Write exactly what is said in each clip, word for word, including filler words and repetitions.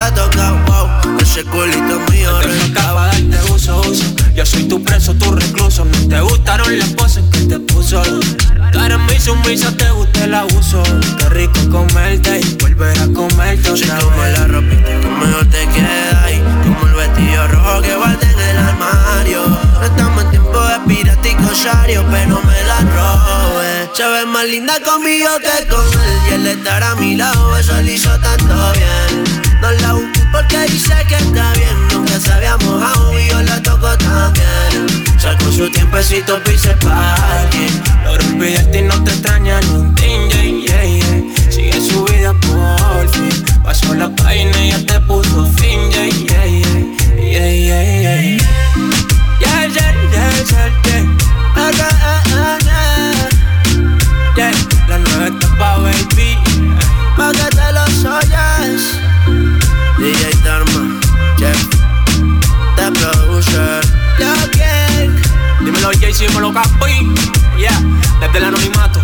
ha tocado, wow. Ese culito mío rentado. Pa' darte uso, uso. Yo soy tu preso, tu recluso. No te gustaron las poses que te puso. Tú eres mi sumisa, te gusta el abuso. Qué rico comerte y volver a comerte otra vez. Como la ropita que mejor te queda y como el vestido rojo que guardé en el armario. No estamos en tiempo de pirata y cosario, pero me la robé. Se ve más linda conmigo que con él, y él estar a mi lado, eso le hizo tanto bien. No la busqué porque dice que está bien. Nunca se había mojado y yo la toco también. Sacó su tiempecito, pise parking. Logró olvidarte y no te extraña ni un tin, yeah, yeah, yeah. Sigue su vida por fin. Pasó la página y ya te puso fin, yeah, yeah, yeah. Yeah, yeah, yeah. Yeah, yeah, yeah, yeah, yeah. Acá, ah, ah, yeah. Yeah, la nueva etapa, baby. Pa' que te los oyes. D J Dharma, Jeff, The Producer, Yo King. Dímelo Jay-Z, dímelo Capi. Yeah, desde el anonimato.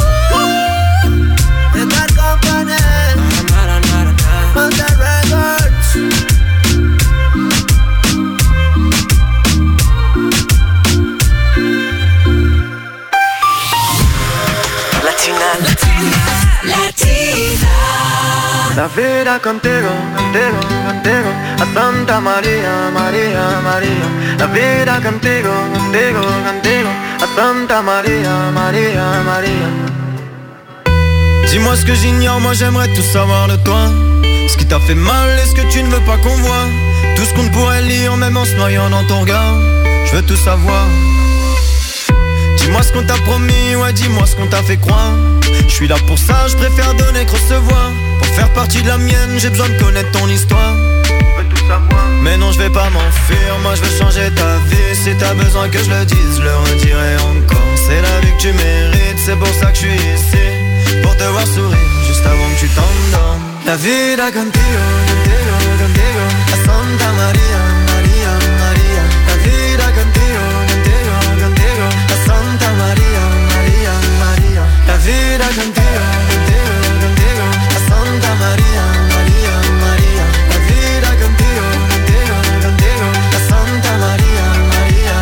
Star Company, nara, nara, nara. Monte Records. Latina, Latina, Latina. La vida contigo, contigo, contigo, a Santa María, María, María. La vida contigo, contigo, contigo, a Santa María, María, María. Dis-moi ce que j'ignore, moi j'aimerais tout savoir de toi. Ce qui t'a fait mal et ce que tu ne veux pas qu'on voit. Tout ce qu'on ne pourrait lire, même en se noyant dans ton regard. Je veux tout savoir. Dis-moi ce qu'on t'a promis, ouais dis-moi ce qu'on t'a fait croire. Je suis là pour ça, je préfère donner que recevoir. Pour faire partie de la mienne, j'ai besoin de connaître ton histoire. Je veux tout savoir. Mais non, je vais pas m'enfuir, moi je veux changer ta vie. Si t'as besoin que je le dise, je le redirai encore. C'est la vie que tu mérites, c'est pour ça que je suis ici. Pour te voir sourire, juste avant que tu t'endormes. La vida contigo, contigo, contigo, a Santa María, María, María. La vida contigo, contigo, contigo, a Santa María, María, María. La vida contigo, contigo, contigo, a Santa María, María, María. La vida contigo, contigo, contigo, a Santa María, María,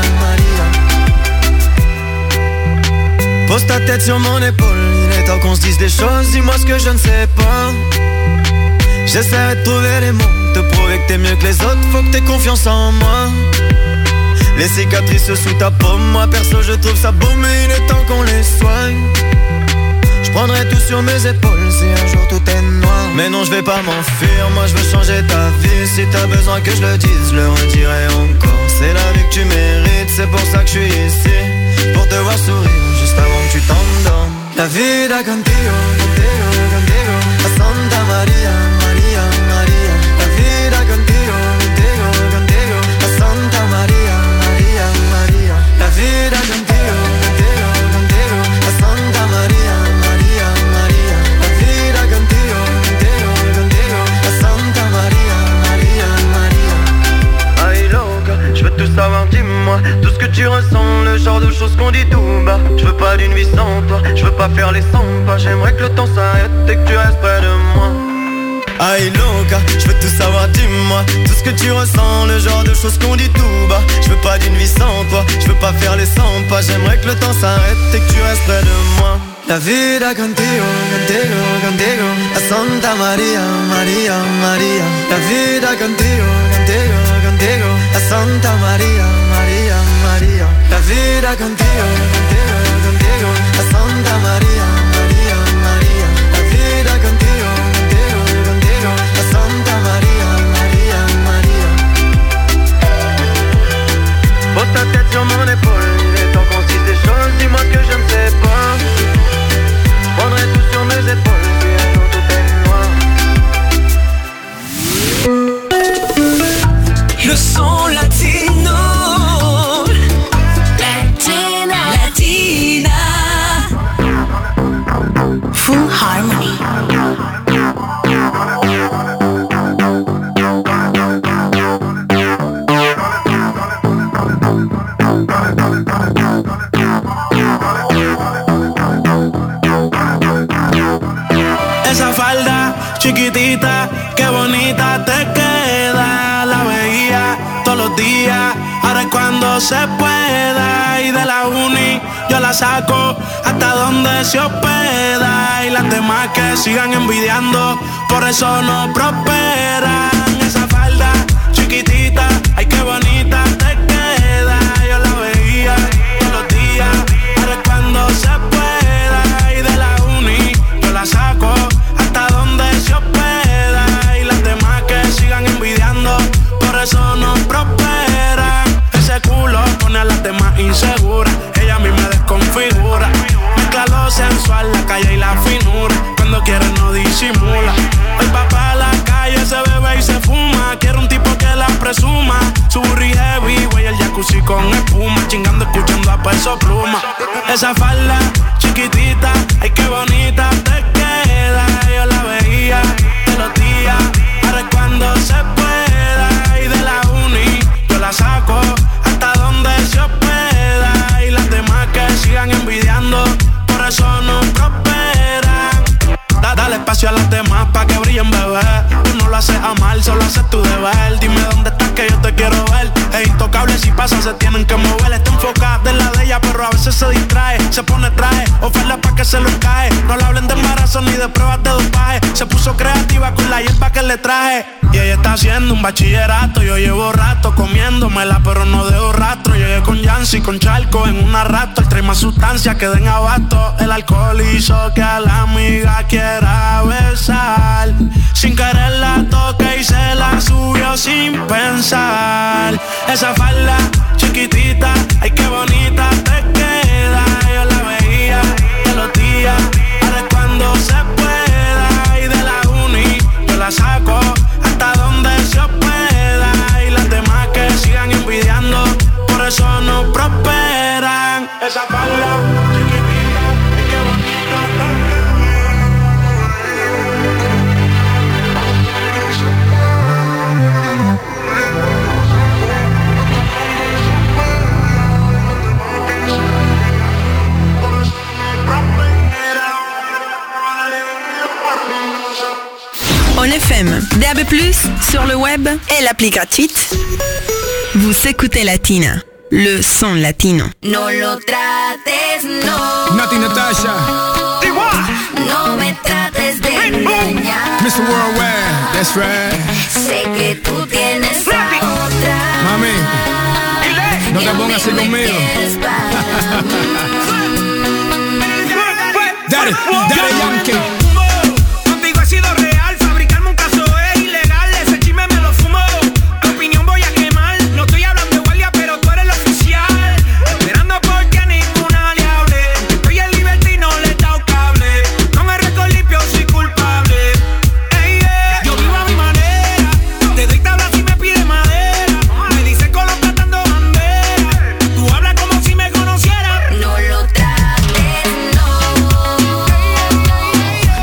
María. Pose ta tête sur mon épaule, il est temps qu'on se dise des choses. Dis-moi ce que je ne sais pas. J'essaierai de trouver les mots, te prouver que t'es mieux que les autres. Faut que t'aies confiance en moi. Les cicatrices sous ta paume, moi perso je trouve ça beau, mais il est temps qu'on les soigne. Je prendrai tout sur mes épaules si un jour tout est noir. Mais non, je vais pas m'enfuir, moi je veux changer ta vie. Si t'as besoin que je le dise, je le redirai encore. C'est la vie que tu mérites, c'est pour ça que je suis ici. Pour te voir sourire, juste avant que tu t'endormes. La vida contigo, contigo, contigo, a Santa María, María, María. La vida contigo, contigo, contigo, a Santa María, María, María. La vida contigo, contigo, contigo, a Santa María, María, María. La vida contigo, contigo, contigo, a Santa María, María, María. Ay loca, je veux tout savoir, dis-moi tout ce que tu ressens, le genre de choses qu'on dit tout bas. Je veux pas d'une vie sans toi, je veux pas faire les cent pas. J'aimerais que le temps s'arrête et que tu restes près de moi. Ay loca, je veux tout savoir, dis-moi tout ce que tu ressens, le genre de choses qu'on dit tout bas. Je veux pas d'une vie sans toi, je veux pas faire les cent pas. J'aimerais que le temps s'arrête et que tu restes près de moi. La vida contigo, contigo, contigo, a Santa María, María, María. La vida contigo, contigo, contigo, a Santa María, María, María. La vida contigo, contigo, contigo, a Santa María, María, María. La vida contigo, contigo, contigo, a Santa María, María, María. Pose ta tête sur mon épaule, il est temps qu'on se dise des choses. Dis-moi ce que je ne sais pas. Je prendrai tout sur mes épaules, si un jour tout est noir. Le son latino. Latina, Latina. cuando se pueda. Y de la uni yo la saco hasta donde se hospeda. Y las demás que sigan envidiando, por eso no prosperan. Esa falda chiquitita, ay qué bonita te queda. Yo la veía todos los días, ahora es cuando se pueda. Y de la uni yo la saco hasta donde se hospeda. Y las demás que sigan envidiando, por eso no prosperan. Ese culo pone a las demás inseguras, ella a mí me desconfigura. Mezcla lo sensual, la calle y la finura, cuando quiere no disimula. Hoy va pa' la calle, se bebe y se fuma. Quiere un tipo que la presuma. Su burri heavy, güey, el jacuzzi con espuma. Chingando, escuchando a Peso Pluma. Esa falda chiquitita, ay qué bonita te queda. Yo la veía todos los días, ahora es cuando se pueda. Y de la uni yo la saco hasta donde se hospeda. Y las demás que sigan envidiando, por eso no prosperan. Da, dale espacio a las demás pa' que brillen, bebé. Tú no lo haces a mal, solo haces tu deber. Dime dónde estás que yo te quiero ver. Es intocable, si pasa se tienen que mover. Está enfocada en la de ella, pero a veces se distrae. Se pone traje, oferta pa' que se lo cae. No le hablen de embarazo ni de pruebas de dopaje. Se puso creativa con la hierba que le traje. Y ella está haciendo un bachillerato. Yo llevo rato comiéndomela, pero no dejo rastro. Llegué con Yancy, con Charco en una rato. Trae más sustancia que den abasto. El alcohol hizo que a la amiga quiera besar. Sin querer la toqué y se la subió sin pensar. Esa falda chiquitita, ay qué bonita te queda. Yo la veía todos los días, ahora es cuando se pueda. Y de la uni yo la saco hasta donde se hospeda. Y las demás que sigan envidiando, por eso no prosperan. Esa falda chiquitita, ay qué bonita te queda. On F M, D A B plus, sur le web et l'appli gratuite. Vous écoutez Latina, le son latino. No lo trates, no. Nati Natasha. No me trates de engañar. mister Worldwide, that's right. Sé que tú tienes a otra. Mami, no te pongas así conmigo. Daddy, Daddy Yankee. Contigo he sido real, fabricarme un caso es ilegal. Ese chisme me lo fumo, tu opinión voy a quemar. No estoy hablando de guardia, pero tú eres el oficial. Esperando porque a ninguna le hable. Estoy en libertad y no le he dado cable. Con el récord limpio soy culpable. Hey, yeah. Yo vivo a mi manera, te doy tablas si me pide madera. Me dicen colocando bandera. Tú hablas como si me conocieras. No lo trates, no.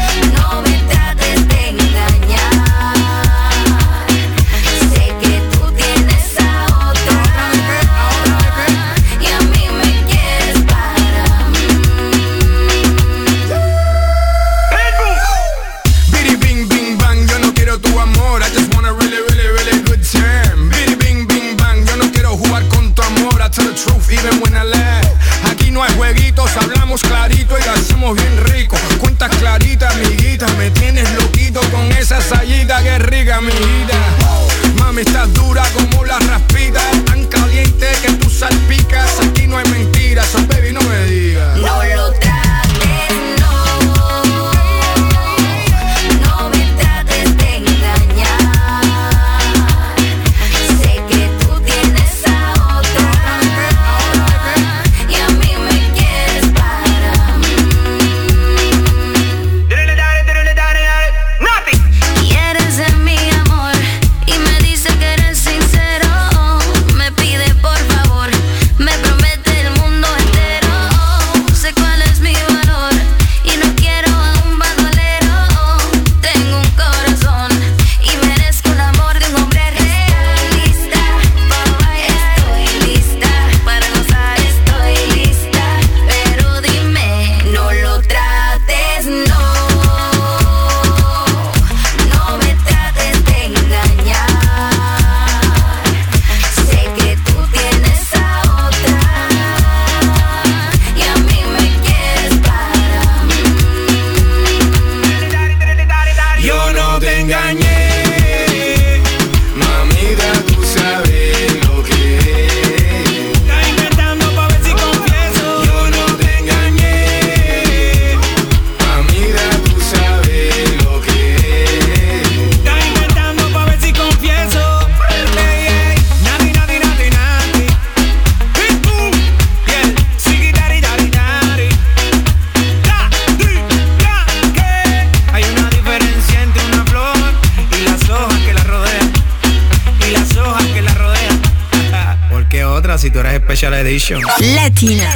si tú eres Special Edition. Latina.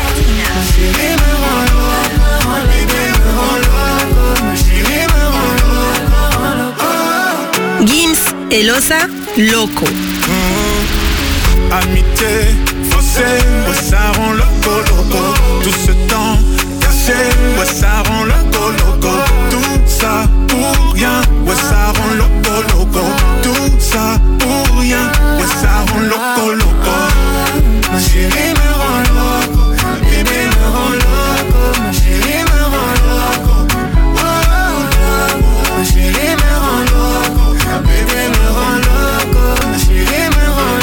Gims et Losa, Loco. Mmh. Amitié, faussé, ouais ça rend loco, loco. Tout ce temps caché, ouais ça rend loco, loco. Tout ça pour rien, ouais ça rend loco, loco. Tout ça pour rien, ouais ça rend loco, loco. Ma chérie me rend loco, ma bébé me rend loco, ma chérie me rend loco. Oh, ma chérie me rend loco, ma bébé me rend loco, ma chérie me rend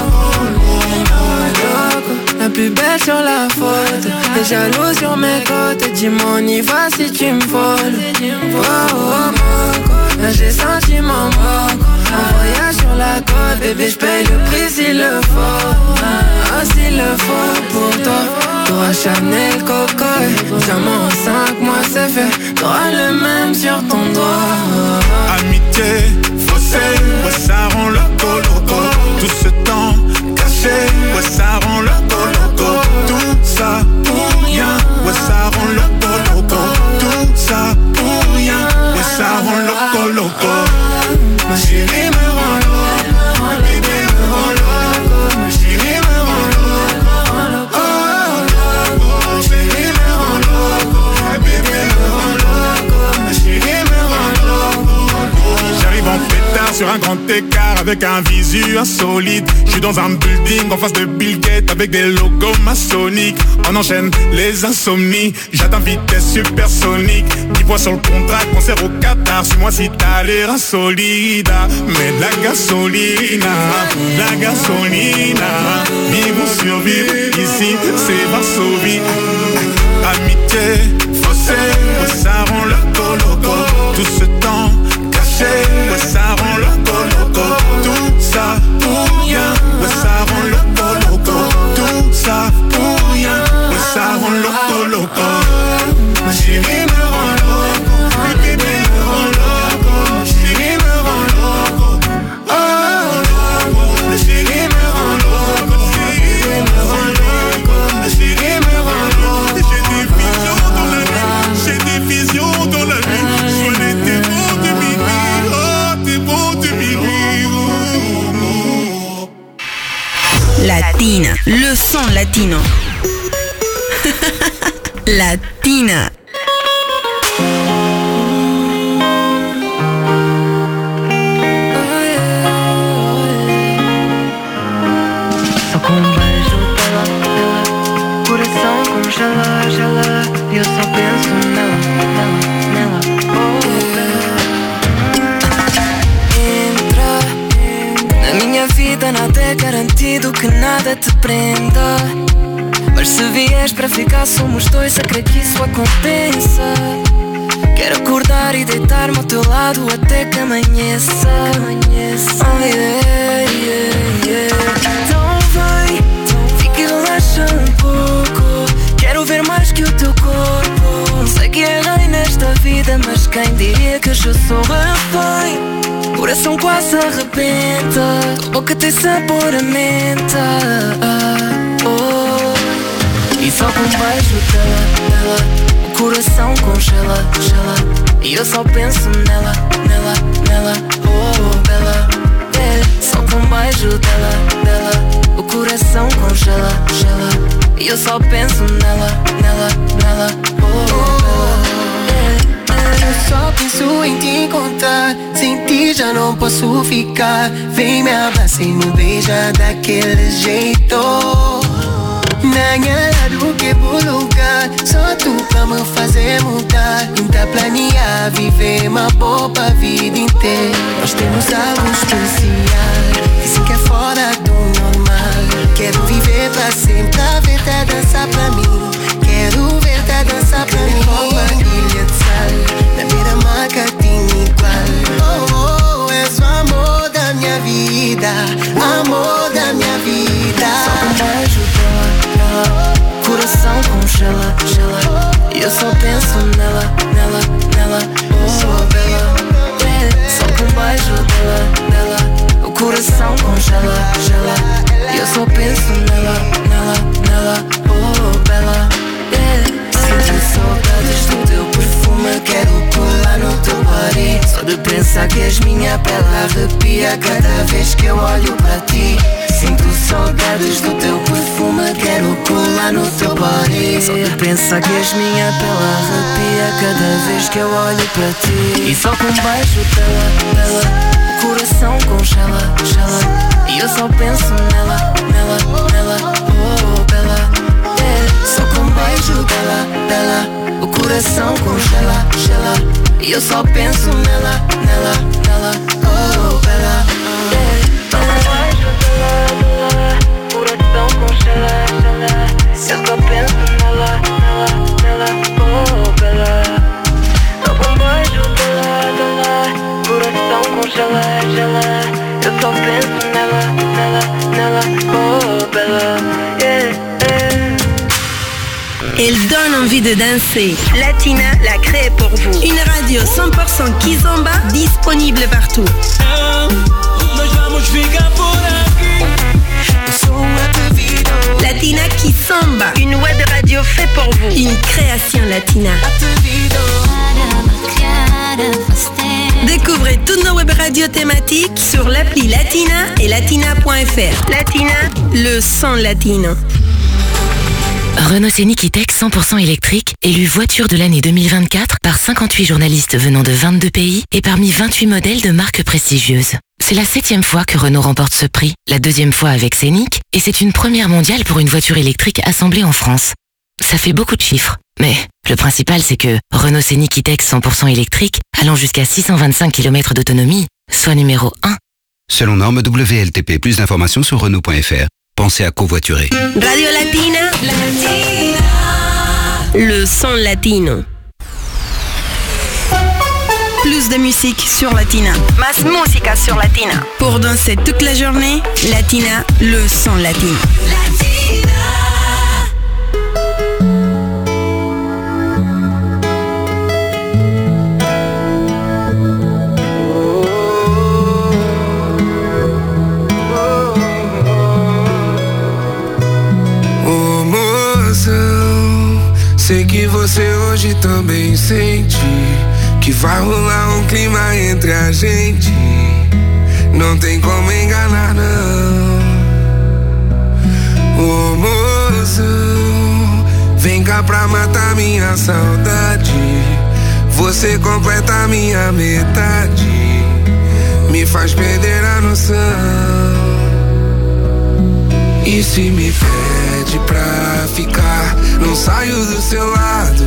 loco. La plus belle sur la photo, t'es jaloux sur mes côtes. Dis-moi on y va si tu me voles. Oh, oh, oh, là j'ai senti mon manque. Un voyage sur la côte, bébé j'paye le prix s'il le faut. Ah, s'il le faut pour toi. T'auras Chanel, Coco. Diamant en cinq mois c'est fait. T'auras le même sur ton doigt. Amitié, faussé, ouais ça rend loco, loco. Tout ce temps caché, ouais ça rend loco, loco. Tout ça pour rien, ouais ça rend loco, loco. Tout ça pour rien, ouais ça rend loco, loco. Ma chérie me rend loco, ma bébé me rend loco, ma chérie me rend loco. Oh, ma chérie me rend loco, ma bébé me rend loco, ma chérie me rend loco. J'arrive en pétard sur un grand écart avec un visu insolite. J'suis dans un building en face de Bill Gates avec des logos maçonniques. On enchaîne les insomnies, j'atteins vitesse supersonique. dix points sur le contrat, concert au Qatar. Suis-moi si t'as l'air insolide. Mais de la gasolina, de la gasolina. Vivons survivre, ici c'est Varsovie. Amitié, faussé, ouais ça rend loco, loco. Tout ce temps caché, ouais ça rend loco, loco. Tout ça pour rien, ouais ça rend loco, loco. Tout ça pour rien, ouais ça rend loco, loco. Ma chérie me rend loco, ma bébé me rend loco, ma chérie me rend loco. Oh, ma chérie me rend loco, ma chérie me rend loco, ma chérie me rend loco. J'ai des visions dans la nuit, j'ai des visions dans la nuit. Sois les témoins de minuit, oh, témoins de minuit. Latina, le son latino. Latina. Só com um beijo dela, dela, coração congela, gela. E eu só penso nela, nela, nela, oh, entra na minha vida, nada é garantido, que nada te prenda. Mas se vieres para ficar, somos dois, a crer que isso aconteça. Quero acordar e deitar-me ao teu lado até que amanheça. Oh, yeah, yeah, yeah. Então vem, fica e relaxa um pouco. Quero ver mais que o teu corpo. Sei que é rei nesta vida, mas quem diria que eu sou refém? Coração quase arrebenta, tua boca tem sabor a menta. Oh. E só com um beijo dela, dela, o coração congela, gela. E eu só penso nela, nela, nela, oh, bela, yeah. Só com um beijo dela, dela, o coração congela, gela. E eu só penso nela, nela, nela, oh, bela, yeah. Eu só penso em te encontrar, sem ti já não posso ficar. Vem me abraça e me beija daquele jeito. Nanha lado que vou lugar, só tu pra me fazer mudar. Então planear, viver uma boa vida inteira. Nós temos algo especial, dizem que é fora do normal. Quero viver pra sempre, a ver-te dançar pra mim. Quero ver-te dançar pra mim. Rouba ilha de sal, na beira-mar que tem igual. Oh, oh, és o amor da minha vida, amor da minha vida. Só com um beijo dela, coração congela, gela. E eu só penso nela, nela, nela, oh, bela, yeah. Só com um beijo dela, dela, o coração congela, gela. E eu só penso nela. que és minha pele arrepia cada vez que eu olho para ti. Sinto saudades do teu perfume, quero colar no teu body. Só de pensar que és minha pele arrepia cada vez que eu olho para ti. E só com um beijo dela, dela, o coração congela, gela. E eu só penso nela, nela, nela, oh, bela, yeah. Só com um beijo dela, dela, o coração congela, gela. E eu só penso nela, nela, nela, oh, bela, yeah. Só com um beijo dela, dela, coração congela, gela. Eu só penso nela, nela, nela, oh, bela. Só com um beijo dela, dela, coração congela, gela. Eu só penso nela, nela, nela, oh, bella, yeah, yeah. Elle donne envie de danser. Latina l'a créée pour vous. Une radio cent pour cent Kizomba, disponible partout. Latina Kizomba, une web radio faite pour vous. Une création latina. Découvrez toutes nos web radios thématiques sur l'appli Latina et latina point f r. Latina, le son latino. Renault Scénic E-Tech cent pour cent électrique, élu voiture de l'année deux mille vingt-quatre par cinquante-huit journalistes venant de vingt-deux pays et parmi vingt-huit modèles de marques prestigieuses. C'est la septième fois que Renault remporte ce prix, la deuxième fois avec Scénic, et c'est une première mondiale pour une voiture électrique assemblée en France. Ça fait beaucoup de chiffres, mais le principal c'est que Renault Scénic E-Tech cent pour cent électrique, allant jusqu'à six cent vingt-cinq kilomètres d'autonomie, soit numéro un. Selon norme W L T P, plus d'informations sur Renault point f r. Pensez à covoiturer. Radio Latina, Latina, le son latino. Plus de musique sur Latina. Más música sur Latina. Pour danser toute la journée, Latina, le son latino. Latina. Sei que você hoje também sente que vai rolar um clima entre a gente. Não tem como enganar, não. Ô mozão, vem cá pra matar minha saudade. Você completa minha metade, me faz perder a noção. E se me pede pra ficar, não saio do seu lado.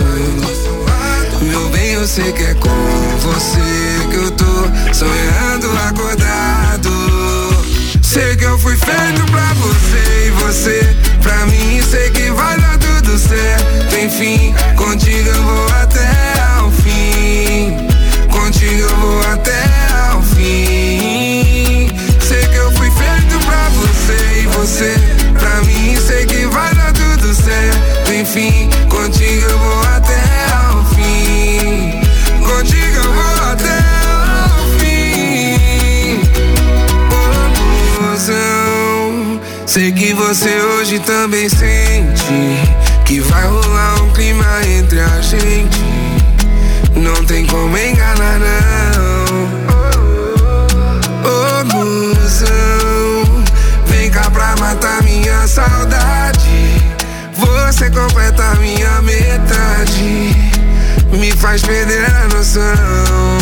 Meu bem, eu sei que é com você que eu tô sonhando acordado. Sei que eu fui feito pra você e você pra mim. Sei que vai dar tudo certo, enfim. Contigo eu vou até ao fim. Contigo eu vou até ao fim. Sei que eu fui feito pra você e você pra mim. Sei que vai dar tudo certo, enfim. Contigo eu vou até ao fim. Contigo eu vou até ao fim. Oh, mozão, sei que você hoje também sente que vai rolar um clima entre a gente. Não tem como enganar, não. Oh, mozão, vem cá pra matar minha saudade. Você completa minha metade, me faz perder a noção.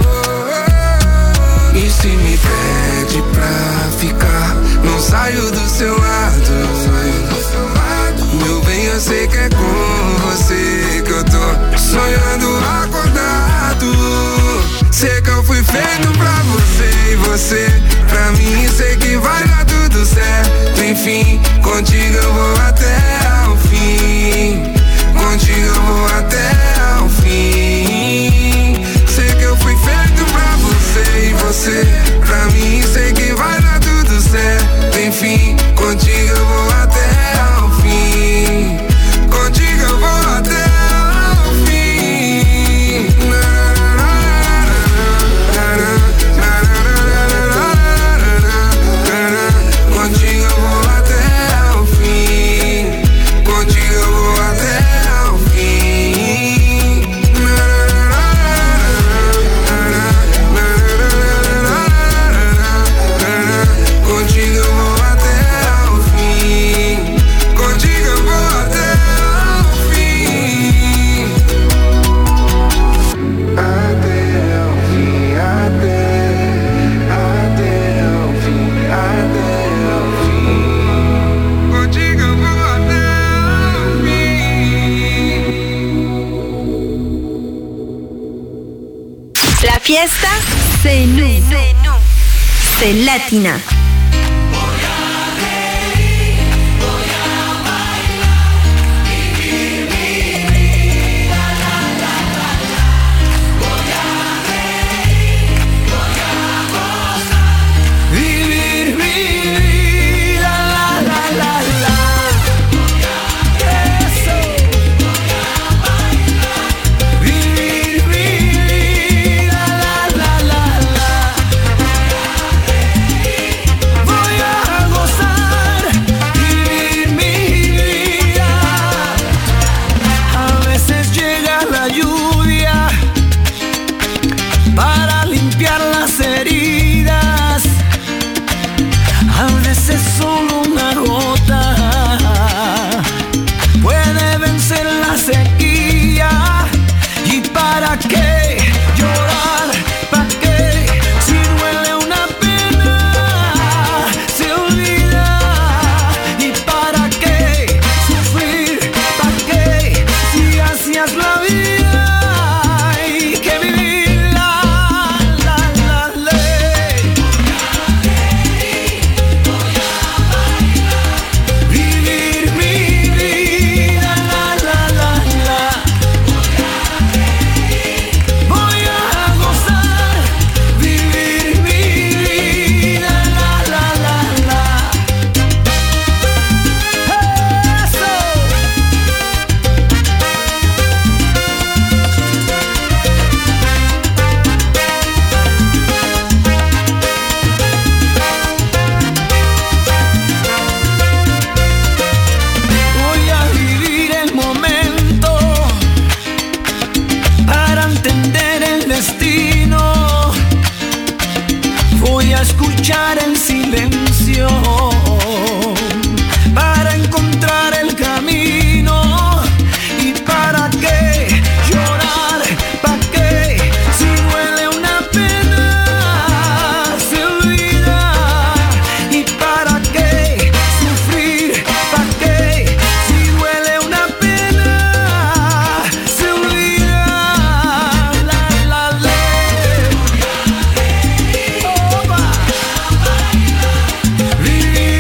E se me pede pra ficar, não saio do seu lado. Meu bem, eu sei que é com você que eu tô sonhando acordado. Sei que eu fui feito pra você e você pra mim. Sei que vai dar tudo certo, enfim. Contigo eu vou até ao fim. Contigo eu vou até ao fim. Sei que eu fui feito pra você e você pra mim. Sei que vai dar tudo certo, enfim. Contigo eu vou até ao fim. Contigo eu vou até ao fim. Contigo eu vou até ao fim. Contigo eu vou até ao fim. c'est Latina. Vivir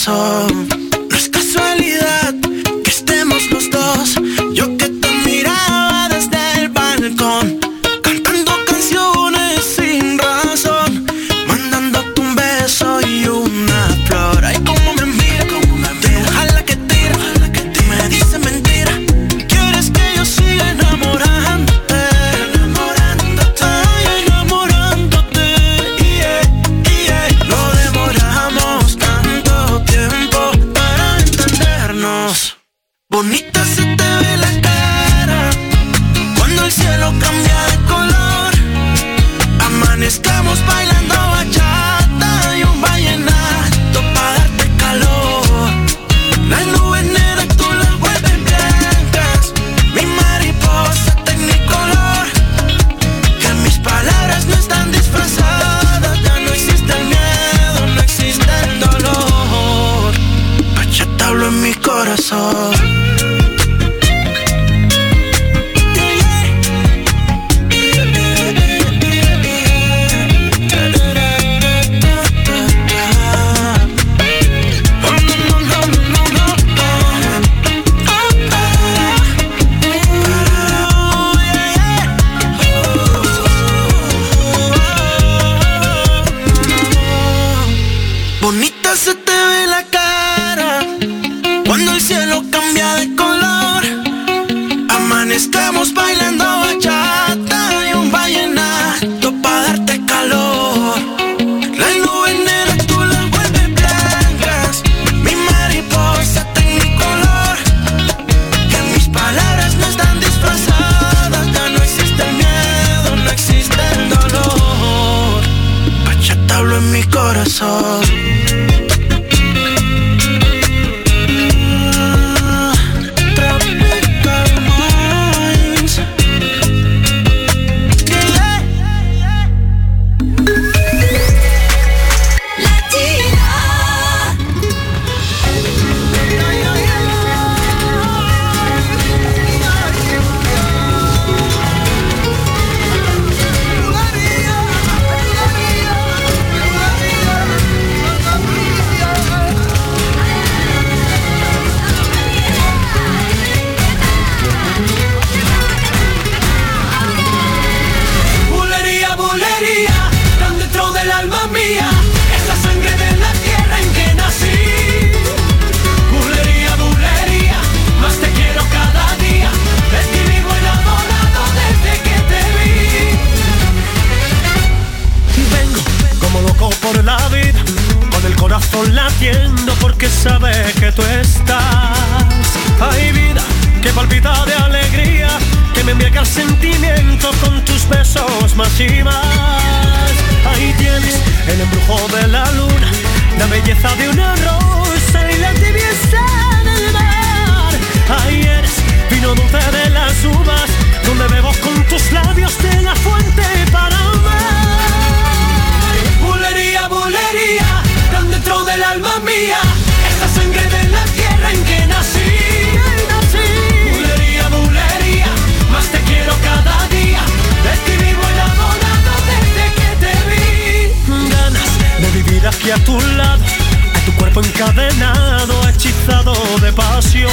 corazón. No es casualidad que estemos los dos. Yo que te miraba desde el balcón, cantando canciones sin razón, mandándote un beso y una flor. Ay, cómo me mira, cómo me mira. Ojalá que tira, ojalá que tira. Me dice mentira. Quieres que yo siga enamorándote, enamorándote, ay, enamorándote. Yeah, yeah. No demoramos tanto tiempo para entendernos. Bonita se te ve la cara cuando el cielo cambia de color. Amanezcamos bailando bachata y un vallenato pa' darte calor. Las nubes negras tú las vuelves blancas, mi mariposa tecnicolor. Que mis palabras no están disfrazadas, ya no existe el miedo, no existe el dolor. Bachata hablo en mi corazón. Bonita se te ve la cara cuando el cielo cambia de color. Amanezcamos bailando bachata y un vallenato pa' darte calor. Las nubes negras tú las vuelves blancas, mi mariposa tecnicolor. Que mis palabras no están disfrazadas, ya no existe el miedo, no existe el dolor. Bachata hablo en mi corazón. Latiendo porque sabe que tú estás. Hay vida que palpita de alegría, que me embriaga el sentimiento con tus besos más y más. Ahí tienes el embrujo de la luna, la belleza de una rosa y la tibieza del mar. Ahí eres vino dulce de las uvas, donde bebo con tus labios de la fuente para amar. Bulería, bulería, dentro del alma mía, esa sangre de la tierra en que nací. Bulería, bulería, más te quiero cada día, de ti vivo enamorado desde que te vi. Ganas de vivir aquí a tu lado, a tu cuerpo encadenado, hechizado de pasión.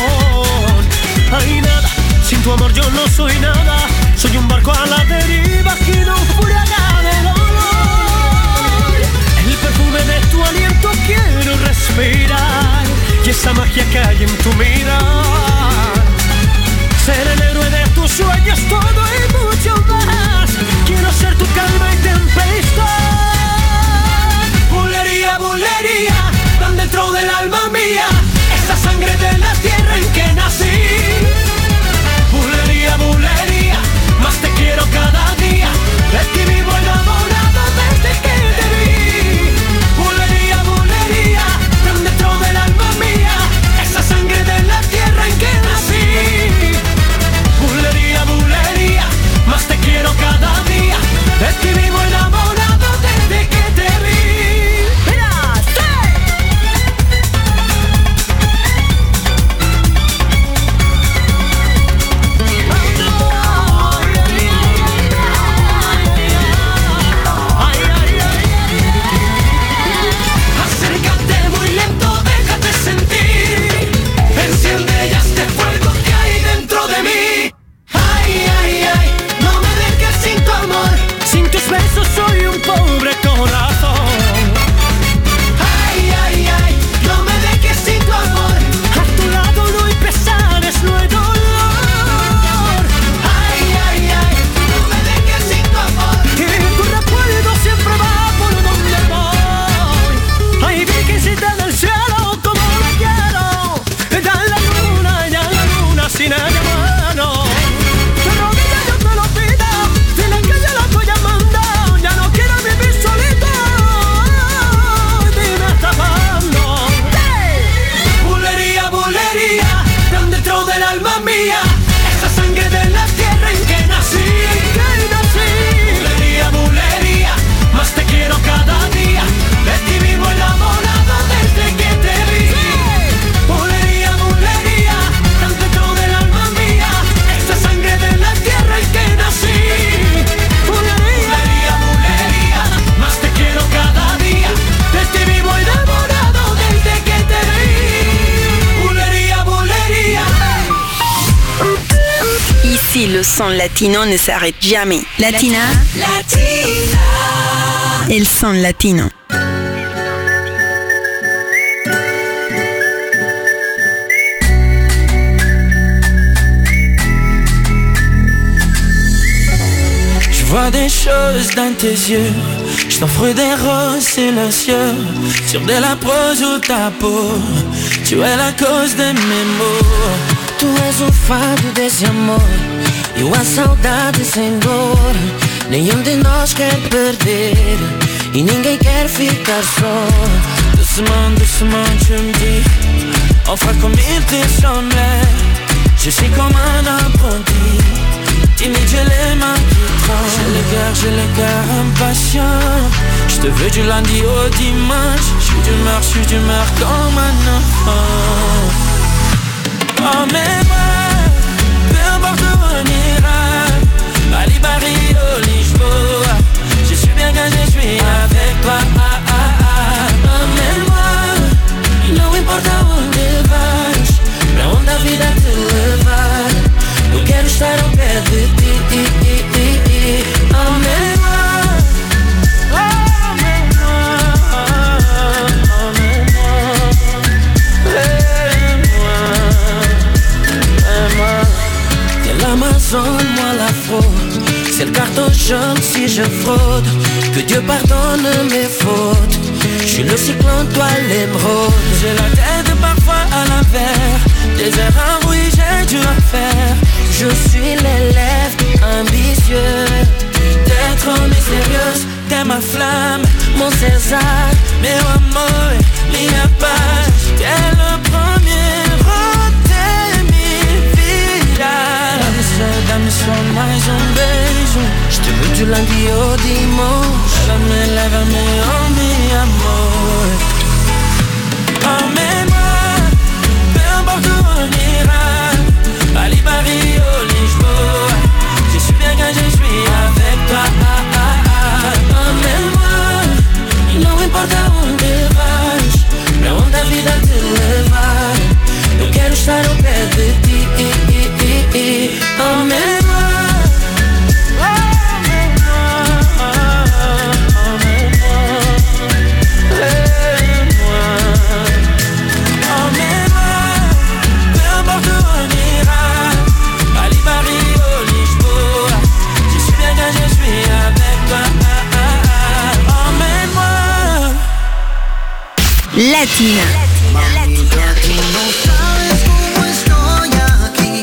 Hay nada, sin tu amor yo no soy nada, soy un barco a la deriva que no naufraga de dolor. El perfume de tu aliento quiero respirar, y esa magia que hay en tu mirar. Ser el héroe de tus sueños, todo y mucho más. Quiero ser tu calma y tempestad. Bulería, bulería, tan dentro del alma mía, esa sangre de la tierra en que nací. Bulería, bulería, más te quiero cada día, de ti vivo enamorado desde que te vi. Bulería, bulería, tan dentro del alma mía, esa sangre de la tierra en que nací. Bulería, bulería, más te quiero cada día, de ti vivo enamorado desde que te vi. ¡Mira! ¡Sí! dentro del alma mía, esa sangre de la tierra en que nací. Bulería, bulería, más te quiero cada día. De ti vivo enamorado desde que te vi. Bulería, bulería, tan dentro del alma mía, esa sangre de la tierra en que nací. Bulería, bulería, más te quiero cada día. De ti vivo enamorado desde que te vi. Bulería, bulería. Ici, le son latino ne s'arrête jamais. Latina, Latina. el son latino. Je vois des choses dans tes yeux, je t'offre des roses silencieux sur de la prose ou ta peau. Tu es la cause de mes maux. Tu és o fado desse amor e a saudade sem dor. Nenhum de nós quer perder e ninguém quer ficar só. Doucement, doucement tu me dis, enfin comme il te semblait. Je suis comme un apprenti, timide j'ai les mains qui tremblent. J'ai le cœur, j'ai le cœur impatient. Je te veux du lundi au dimanche. Je suis d'humeur, je suis d'humeur comme un enfant. Emmène-moi, peu importe où on ira, Bali, Paris, au Lisboa. Je suis bien quand je suis avec toi. Ah, ah, ah. Emmène-moi, não importa onde vais, pra onde a vida te levar. Eu quero estar ao pé de ti. Emmène-moi, l'Amazone, moi l'afro. C'est le carton jaune si je fraude. Que Dieu pardonne mes fautes. Je suis le cyclone, toi l'émeraude. J'ai la tête parfois à l'envers. Des erreurs, oui, j'ai dû en faire. je suis l'élève ambitieux. T'es trop mystérieuse, t'es ma flamme, mon César, meu amor, minha paz. T'es le premier roteiro, minha vida. Dá-me só, dá-me só mais um beijo. Je te veux du lundi au dimanche. Lève-me, lève-me, oh mi amor. Emmène-moi, peu importe où on ira. Bali, Paris, au Lisboa. Je suis bien quand je suis avec toi. Emmène-moi, não importa onde vais, pra onde a vida te levar. Eu quero estar ao pé de ti. Emmène-moi. Latina. Latina. Tú no sabes cómo estoy aquí.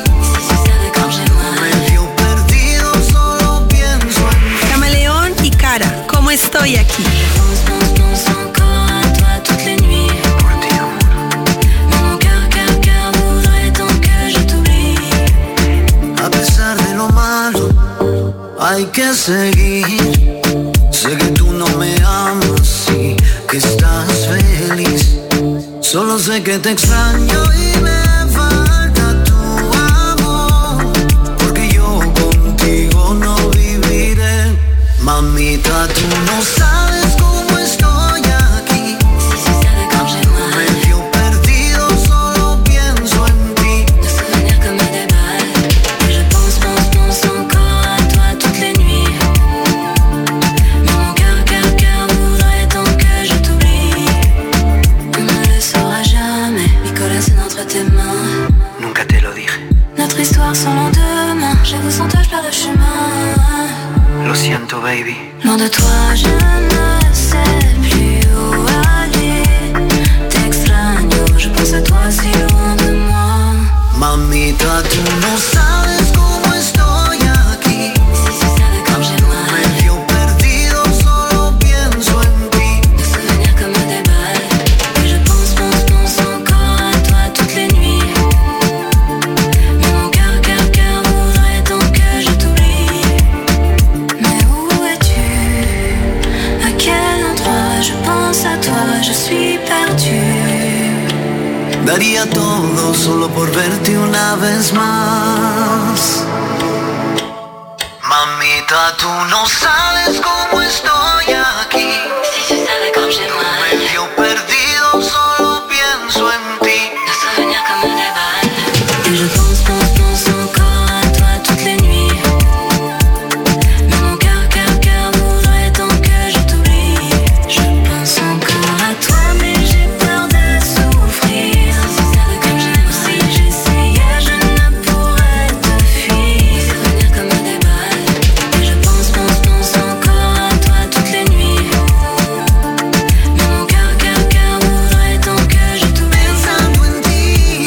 Medio perdido, solo pienso en ti. Camaleón y Cara, ¿cómo estoy aquí? Pense, pense, pense encore à toi toutes les nuits. Mais mon cœur, cœur, cœur voudrait tant que je t'oublie. A pesar de lo malo, hay que seguir. Sé que tú no me amas y que estás feliz. Solo sé que te extraño y me falta tu amor. Porque yo contigo no viviré. Mamita, tú no sabes cómo estoy aquí. Medio perdido, solo pienso en ti. De souvenirs comme des balles. Et je pense, pense, pense encore à toi toutes les nuits. Mais mon cœur, cœur, cœur voudrait tant que je t'oublie. On ne le saura jamais. Mi corazón entre tes mains. Nunca te lo dije. Notre histoire sans lendemain. J'avoue sans toi je perds le chemin. Lo siento, baby. Loin de toi, je ne sais plus où aller. T'extraño, je pense à toi si loin de moi. Mamita, tú no sabes cómo estoy aquí. Medio perdido, solo pienso en ti. De souvenirs comme des balles. Et je pense, pense, pense encore à toi toutes les nuits. verte una vez más. Mamita, tú no sabes cómo estoy aquí. Si tu savais comme j'ai mal. Medio perdido, solo pienso en ti. Nos souvenirs comme des balles. Et je pense, pense, pense encore à toi toutes les nuits. Mais mon cœur, cœur, cœur voudrait tant que je t'oublie. Je pense encore à toi, mais j'ai peur de souffrir. Si tu savais comme j'aime, si j'essayais, je ne pourrais te fuir. Nos souvenirs comme des balles. Et je pense, pense, pense encore à toi toutes les nuits. Mais mon cœur, cœur, cœur voudrait tant que je t'oublie. Pensando en ti.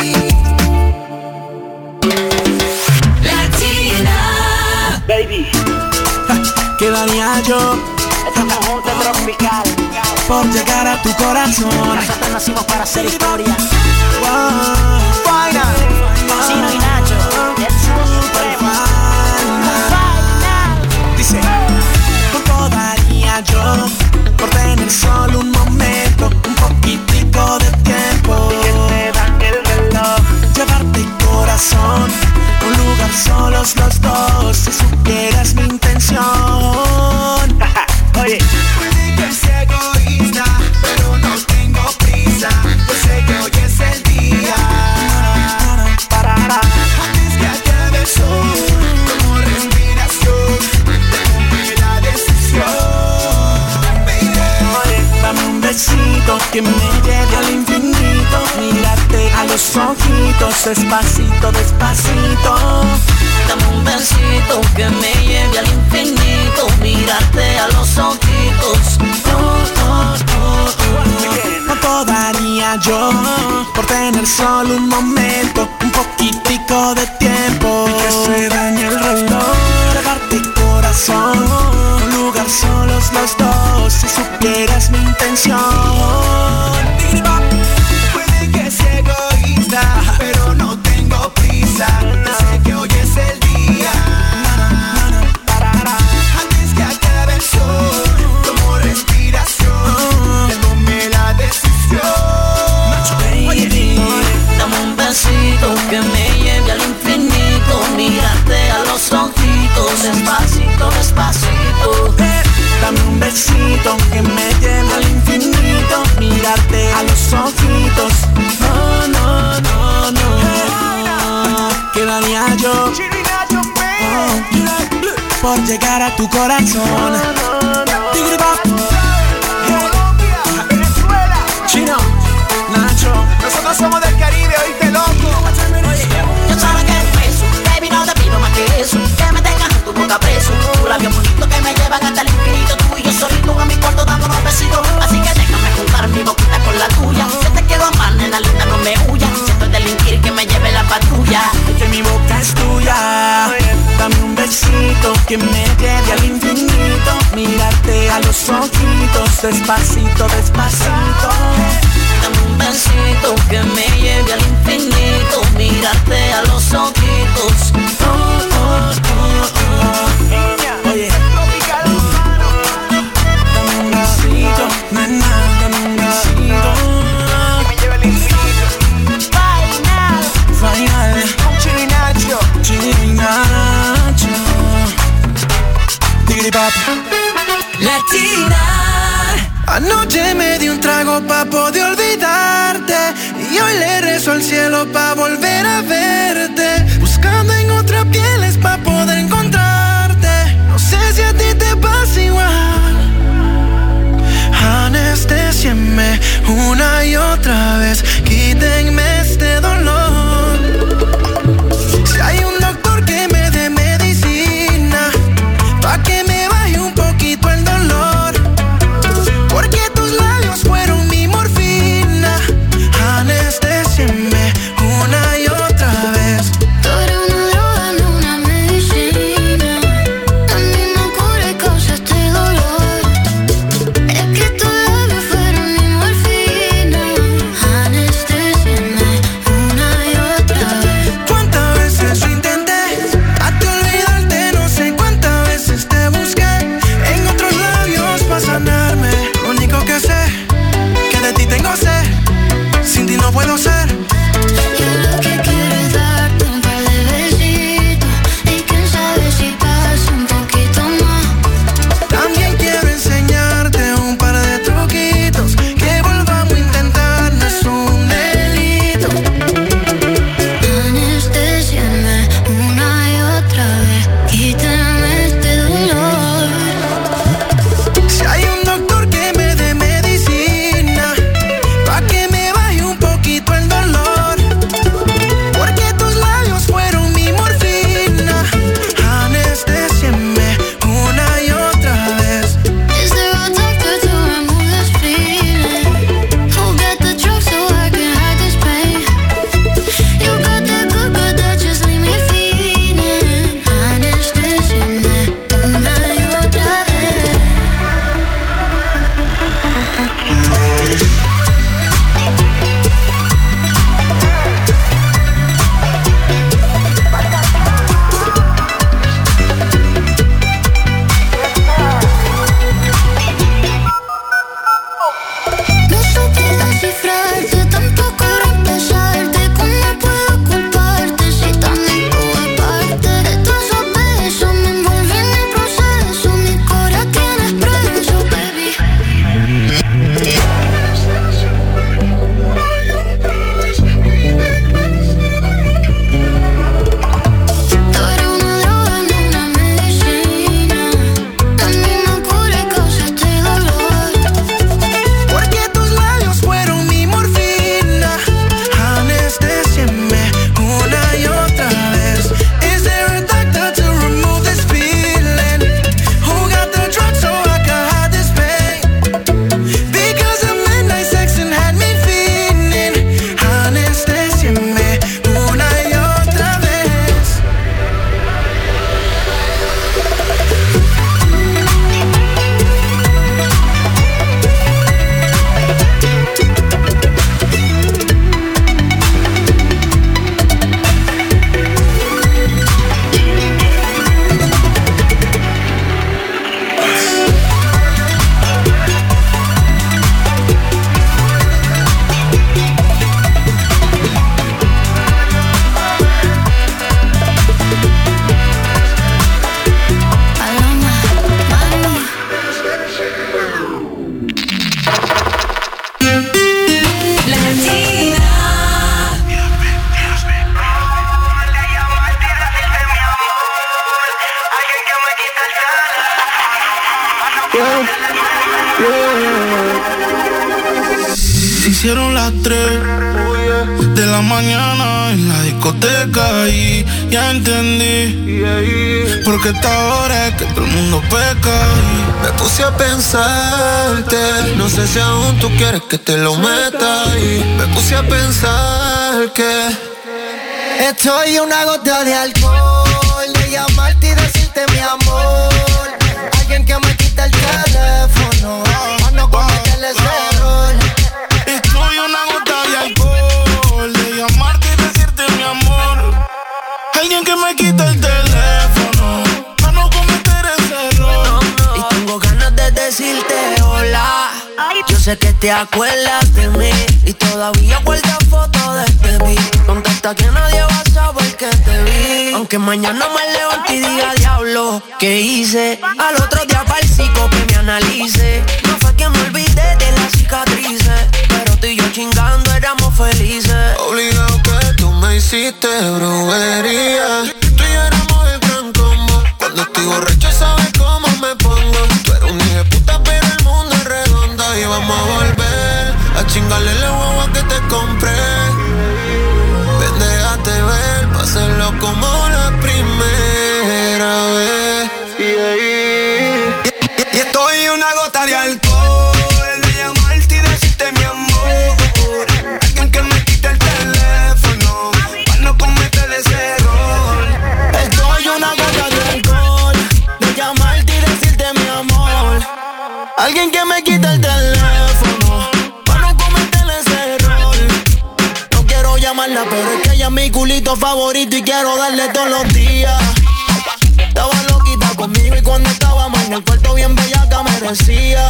Latina. Baby, ¿qué daría yo? Este conjunto tropical. Por llegar a tu corazón. Nosotros nacimos para hacer historia. Wow. Final. Chino y Nacho, el supremo. Dice, ¿cuánto daría yo por tener solo un momento, un poquitico de tiempo? Que te dan el reloj. Llevarte corazón, un lugar solos los dos, si supieras mi intención. Oye, Puede que sea egoísta, pero no tengo prisa, yo sé que hoy es el día. parará. Antes que acabe el sol, como respiración, tomé la decisión. Baby, dame un besito que me lleve al infinito, mírate a los ojitos, despacito, despacito. Dame un besito que me lleve al infinito, mírate a los ojitos. Oh, oh, oh, oh. ¿Cuánto daría yo por tener solo un momento, un poquitico de tiempo? Y que se dañe el reloj, llevarte corazón, un lugar solos los dos, si supieras mi intención. Puede que sea egoísta, pero no tengo prisa, yo sé que hoy es el día. Antes que acabe el sol, como respiración, tomé la decisión. Baby, dame un besito que me lleve al infinito, mírate a los ojitos, despacito, despacito. Dame un besito que me lleve al infinito, mírate a los ojitos. No, no, no, no. ¿Qué daría yo oh, por llegar a tu corazón? Chino, Nacho, nosotros somos del Caribe, oíste loco. Yo sabes que es peso, baby, no te pido más que eso, que me tengas en tu boca preso, tu labio bonito que me llevan hasta el infinito, tú y yo solito en mi cuarto dándonos besitos, así que déjame juntar mi boquita con la tuya, yo te quiero amar, nena linda, no me huyas, siento el delinquir que me lleve la patrulla, que mi boca es tuya. Dame un besito que me lleve al infinito, mírate a los ojitos, despacito, despacito. dame un besito que me lleve al infinito, mírate a los ojitos. Oh, oh, oh, oh. Oye, dame un besito, nena, dame un besito. Me lleva el infinito. Final. Final, Con Chino y Nacho. Chino y Nacho. Diggity pop. Latina. Anoche me di un trago pa' poder olvidarte, y hoy le rezo al cielo pa' volver a verte, buscando en otras pieles pa' poder encontrarte. No sé si a ti te pasa igual. Anestésienme una y otra vez, quítenme este dolor. Si hay un doctor que me dé medicina pa' que me baje un poquito el dolor, porque tus labios fueron mi morfina. Anestésienme una y otra vez. Tú eres una droga, no una medicina. A mí me cura y causa este dolor. Es que tus labios fueron mi morfina. Se hicieron las tres de la mañana en la discoteca y ya entendí porque esta hora es que todo el mundo peca. Me puse a pensarte, no sé si aún tú quieres que te lo meta. Y me puse a pensar que estoy una gota de alcohol, de llamarte y decirte mi amor. Alguien que me quita el teléfono, para no cometerle ese error. Estoy una gota de alcohol, de llamarte y decirte mi amor. Alguien que me quita el teléfono, para no cometer ese error. No, no. Y tengo ganas de decirte hola. Yo sé que te acuerdas de mí y todavía guardas fotos de este beat. Contesta que nadie va a saber que te vi. Aunque mañana me levante y diga diablo, ¿qué hice? Al otro día para el psico que me analice. No fue que me olvidé de las cicatrices, pero tú y yo chingando éramos felices. Obligado que tú me hiciste brujería. Tú y yo éramos el gran combo. Cuando estoy borracho sabes cómo me pongo. Tú eres un hijo de puta pero el mundo es redondo. Y vamos a volver a chingarle la guagua que te compré. Ven, déjate ver, pa' hacerlo como la primera vez. Yeah, yeah. Y, y estoy una gota de alcohol, de llamarte y decirte mi amor. Alguien que me quite el teléfono, pa' no cometer ese error. Estoy una gota de alcohol, de llamarte y decirte mi amor. Alguien que me quite el teléfono, pa' no cometer ese error. No quiero llamarla, pero es que ella es mi culito favorito y quiero darle todos los días. Estaba loquita conmigo y cuando estábamos en el cuarto bien bellaca me decía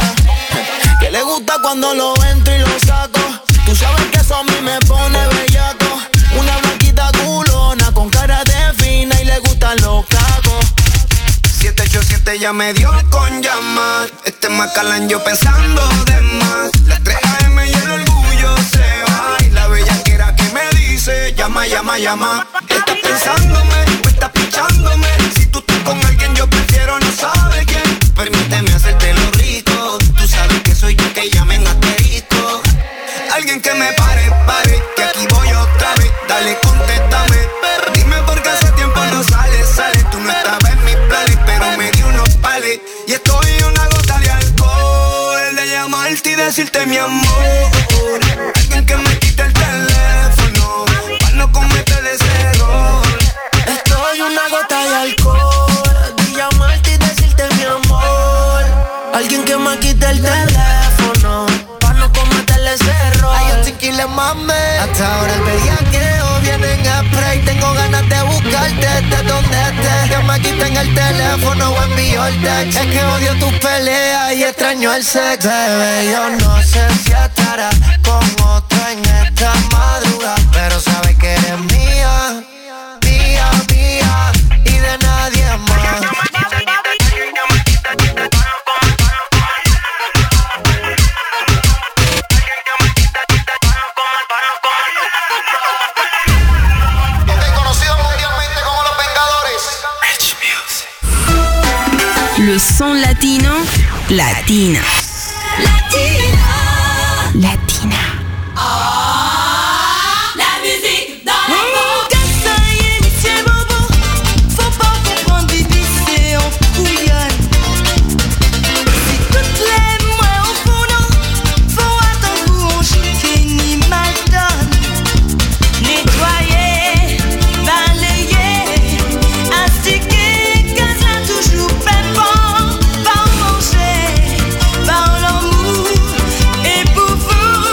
que le gusta cuando lo entro y lo saco. Tú sabes que eso a mí me pone bellaco. Una blanquita culona con cara de fina y le gustan los cacos. siete ocho siete ya me dio con llamar. Este Macalán yo pensando de más. Las tres a eme y el orgullo se va. Y la bellaquera que me dice llama, llama, llama. Estás pensándome o estás pichándome. Si tú estás con alguien yo prefiero no sabe quién. Permíteme hacerte lo rico. Tú sabes que soy yo que llame en asterisco. Alguien que me pare, pare, que aquí voy otra vez. Dale, contéstame. Dime por qué hace tiempo no sales, sales. Tú no estabas en mis planes, pero me di unos pales. Y estoy una gota de alcohol, de llamarte y decirte mi amor. Alguien que me quite el teléfono, para no cometer ese error. Estoy una gota de alcohol, de llamarte y decirte mi amor. Alguien que me quite el teléfono, para no cometerle ese error. Ay, yo chiquile mame. Hasta ahora el bellaqueo viene en spray. Tengo ganas de buscarte desde donde estés. Que me quiten el teléfono o envío el text. Es que odio tus peleas y extraño el sex. Bebé, yo no sé si estará con otro en esta madrugada, pero sabe que eres mía, mía, mía y de nadie más. Le son latino, Latina. Latina. Latina. La musique dans les mots. Qu'est-ce que y est, monsieur Bobo? Faut pas comprendre, Bibi, c'est en couillonne. Si toutes les mois au fond, faut attendre pour on chique ni mal donne. Nettoyer, balayer, astiquer, cause là toujours pépon. Par manger, par l'amour, et pour vous.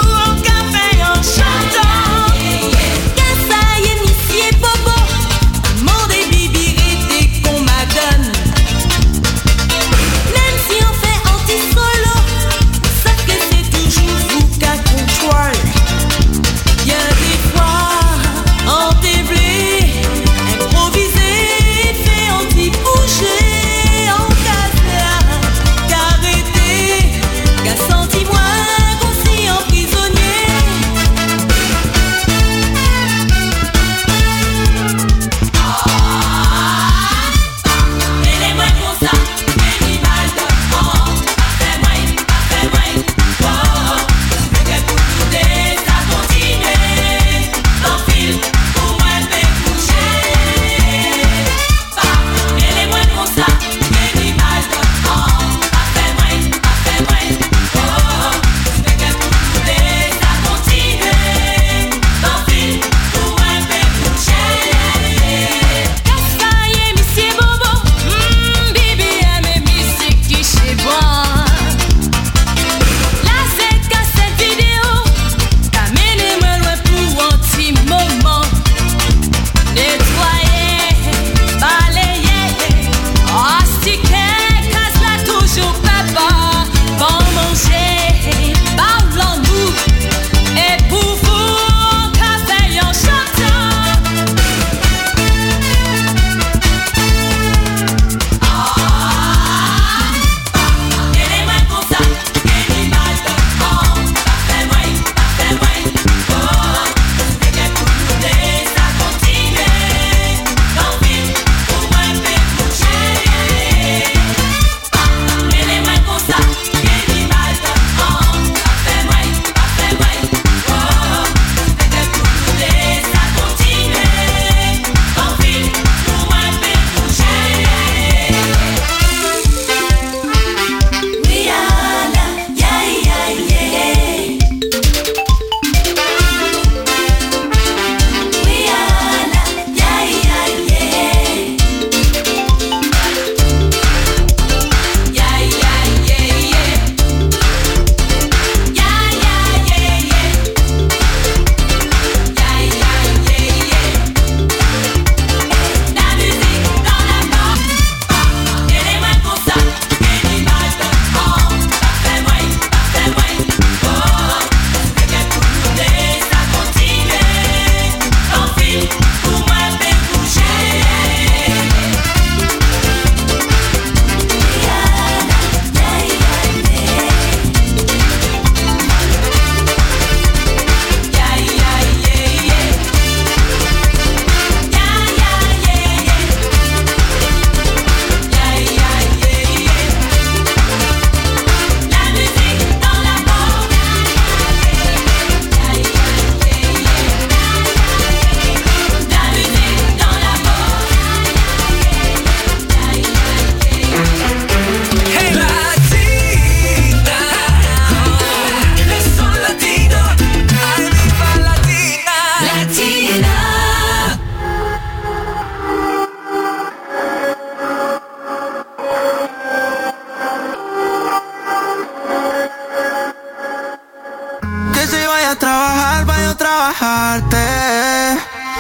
bajarte.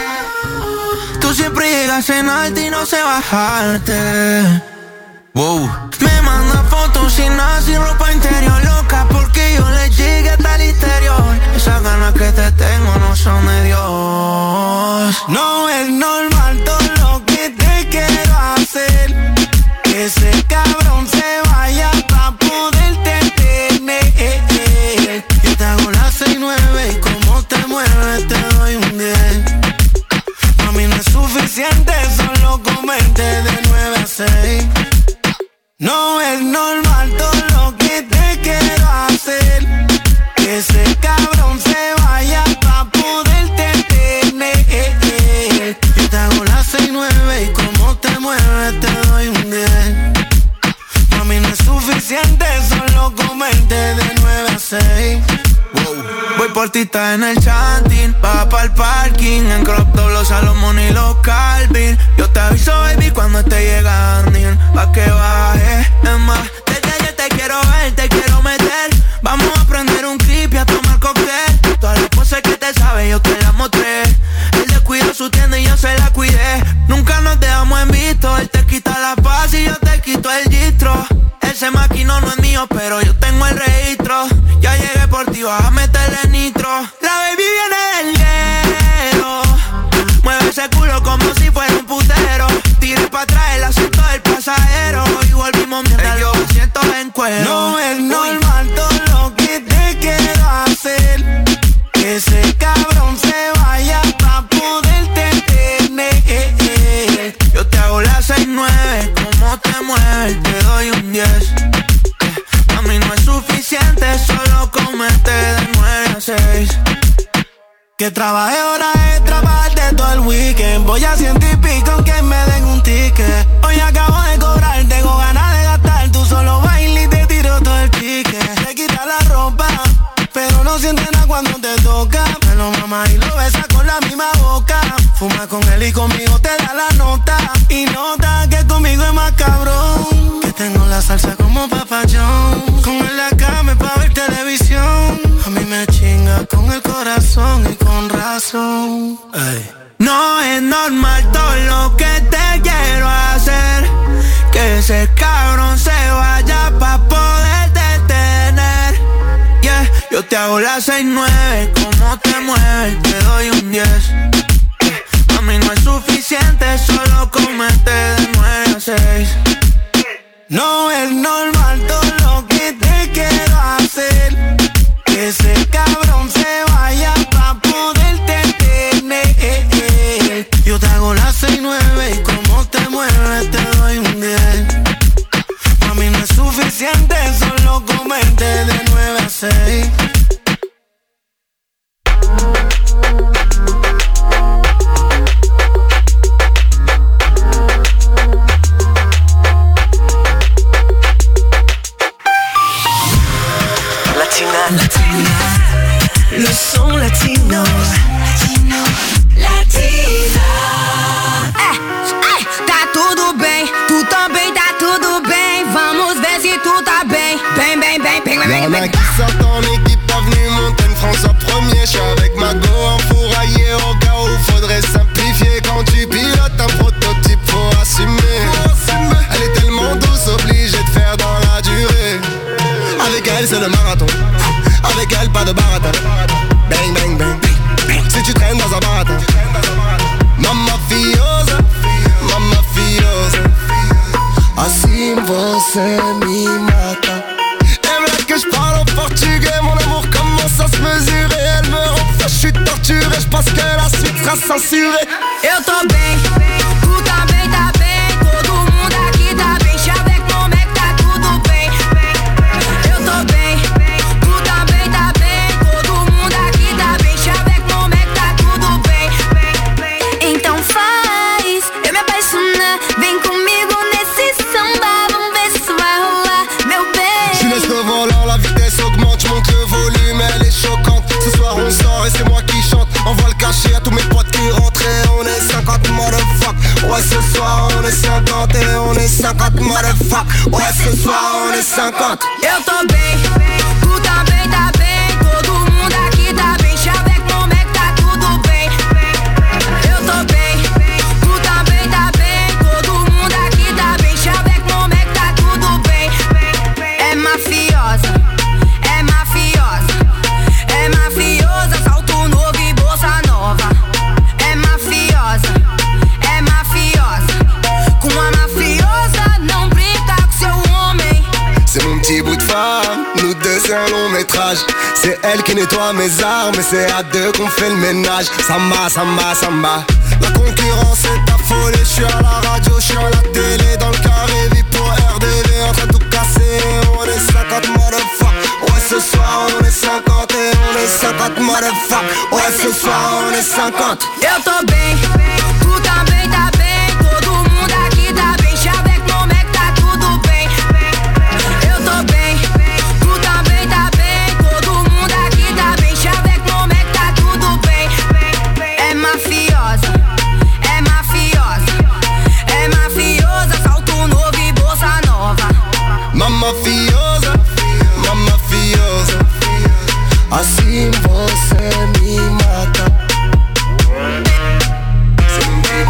Tú siempre llegas en alto y no sé bajarte. Wow. Me manda fotos sin nada, sin ropa interior, loca porque yo le llegue hasta el interior. Esas ganas que te tengo no son de Dios. No es normal todo lo que te quiero hacer. Que ese cabrón se vaya pa' poderte tener. Yo te hago las seis nueve y como te mueves te doy un diez. Mami, no es suficiente, solo comente de nueve a seis. No es normal todo lo que te quiero hacer. Que ese cabrón se vaya pa' poderte tener. Yo te hago las seis nueve y como te mueves te doy un diez. Mami, no es suficiente, solo comente de nueve a seis. Wow. Voy por ti, está en el chanting. Baja pa'l parking, en crop top los Salomón y los Calvin. Yo te aviso, baby, cuando esté llegando, pa' que baje. Es más, desde ayer te quiero ver, te quiero meter. Vamos a prender un clip y a tomar cóctel. Todas las cosas que te sabes yo te las mostré. Él descuidó su tienda y yo se la cuidé. Nunca nos dejamos en visto. Él te quita la paz y yo te quito el distro. Ese maquino no es mío, pero yo tengo el registro. Ya llegué por ti, vas a meterle nitro. La baby viene del hielo. Mueve ese culo como si fuera un putero. Tiré pa' atrás el asiento del pasajero. Y volvimos mientras yo siento en cuero. No es normal todo lo que te quiero hacer. Que ese cabrón se vaya pa' poderte tener. Yo te hago las seis nueve, como te mueves te doy un diez. A mí no es suficiente, solo comerte de nueve a seis. Que trabaje horas extra para darte todo el weekend. Voy a ciento y pico que me den un ticket. Hoy acabo de cobrar, tengo ganas de gastar. Tú solo bailas y te tiro todo el ticket. Te quita la ropa, pero no sientes nada cuando te toca. Me lo mama y lo besa con la misma boca. Fuma con él y conmigo te da la nota. Y nota que conmigo es más cabrón. Que tengo la salsa como Papa John. Con él la cama pa' ver televisión. A mí me chinga con el corazón y con razón. Ey. No es normal todo lo que te quiero hacer. Que ese cabrón se vaya pa' poder detener. Yeah, yo te hago las seis nueve, como te mueves te doy un diez. A mí no es suficiente, solo comerte de nueve a seis. No es normal todo lo que te quiero hacer. Que ese cabrón se vaya pa' poderte tener. Yo te hago las seis nueve y como te mueves te doy un diez. A mí no es suficiente, solo comerte de nueve a seis. Latina, le son latino, latino, latina. É, é, tá tudo bem, tu também tá tudo bem. Vamos ver se tu tá bem, bem, bem, bem, bem, bem, bem. Y'en a qui sortent en équipe, pas venu Montagne France en premier. J'suis avec ma go enfouraillé au cas où faudrait simplifier. Quand tu pilotes un prototype, faut assumer. Elle est tellement douce, obligée de faire dans la durée. Avec elle c'est le marathon. Avec elle pas de baratin. Bang bang bang. Si tu traînes dans un baratin. Mamma fiosa, mamma fiosa. Assim você me mata. Elle veut que je parle en portugais. Mon amour commence à se mesurer. Elle me rend fou, je suis torturé. Je pense que la suite sera censurée. Eu tô bem, tu também tá bem. Todo mundo aqui tá bem. Chaveco no Mac tá tudo bem. Eu tô bem, tu também tá bem. Todo mundo aqui tá bem. Chaveco no Mac tá tudo bem. Então faz eu me apaixonar. Vem comigo nesse samba. Vamos ver se vai rolar, meu bem. Je laisse le volant, la vitesse augmente. Je monte le volume, elle est choquante. Ce soir on sort et c'est moi qui chante. Envoie le cachet à tous mes potes qui rentrent. Et on est cinquante motherfuck. Ouais ce soir on est cinquante. Et on est cinquante motherfuck. Ouais ce soir on est cinquante. Eu tô bem, tu também tá bem. Todo mundo aqui tá bem. Chaveco no Mac tá tudo métrage. C'est elle qui nettoie mes armes et c'est à deux qu'on fait le ménage. Samba, samba, samba. La concurrence est affolée, je suis à la radio, je suis à la télé. Dans le carré, vie pour R D V, en train de tout casser. On est cinquante motherfuck. Ouais, ce soir on est cinquante et on est cinquante motherfuck. Ouais, ce soir on est cinquante. Eu tô bem,